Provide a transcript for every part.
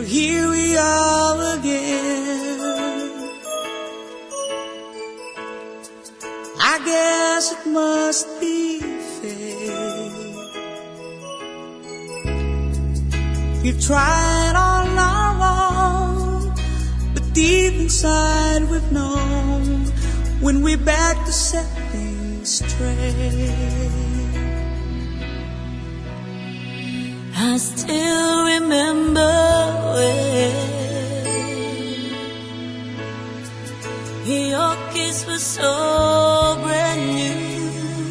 here we are again. I guess it must be fate. We've tried all our own, but deep inside we've known when we're back to set things straight. I still remember when your kiss was so brand new.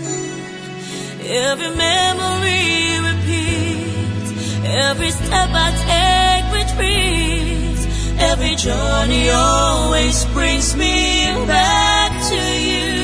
Every memory repeats, every step I take retreats, every journey always brings me back to you.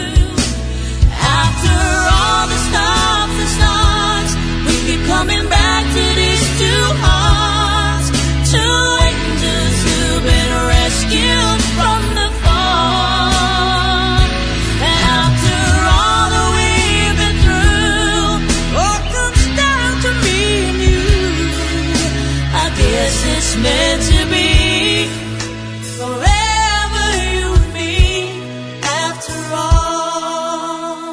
After all the stops and starts, we keep coming back to these two hearts, two angels who've been rescued from the fall. After all that we've been through, all comes down to me and you. I guess it's meant to be forever, you and me, after all.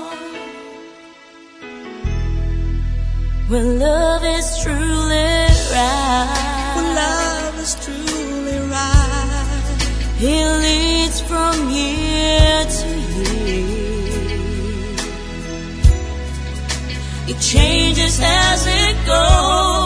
When love is truly right, when love is truly right, it leads from year to year. It changes as it goes.